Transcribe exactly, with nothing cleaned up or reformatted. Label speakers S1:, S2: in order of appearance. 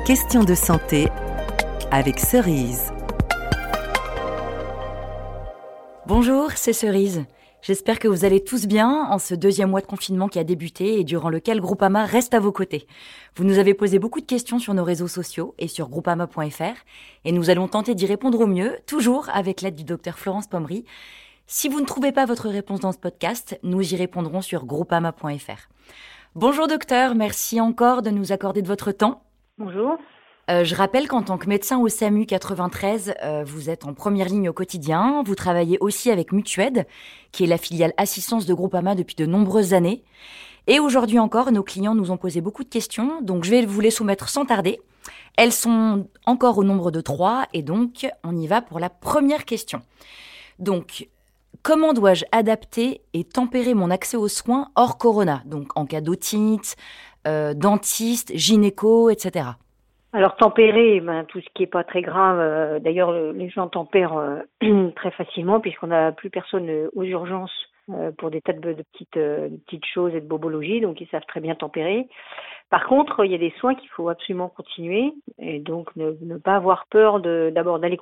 S1: Question de santé avec Cerise.
S2: Bonjour, c'est Cerise. J'espère que vous allez tous bien en ce deuxième mois de confinement qui a débuté et durant lequel Groupama reste à vos côtés. Vous nous avez posé beaucoup de questions sur nos réseaux sociaux et sur groupama point f r et nous allons tenter d'y répondre au mieux, toujours avec l'aide du docteur Florence Pommery. Si vous ne trouvez pas votre réponse dans ce podcast, nous y répondrons sur groupama point f r. Bonjour docteur, merci encore de nous accorder de votre temps.
S3: Bonjour.
S2: Euh, je rappelle qu'en tant que médecin au SAMU quatre-vingt-treize, euh, vous êtes en première ligne au quotidien. Vous travaillez aussi avec Mutued, qui est la filiale assistance de Groupama depuis de nombreuses années. Et aujourd'hui encore, nos clients nous ont posé beaucoup de questions, donc je vais vous les soumettre sans tarder. Elles sont encore au nombre de trois, et donc on y va pour la première question. Donc, comment dois-je adapter et tempérer mon accès aux soins hors corona, donc en cas d'otite, euh, dentiste, gynéco, et cetera.
S3: Alors tempérer, ben, tout ce qui est pas très grave, euh, d'ailleurs le- les gens tempèrent euh, très facilement puisqu'on n'a plus personne euh, aux urgences euh, pour des tas de, de petites, euh, de petites choses et de bobologie, donc ils savent très bien tempérer. Par contre, il y a des soins qu'il faut absolument continuer et donc ne, ne pas avoir peur de, d'abord d'aller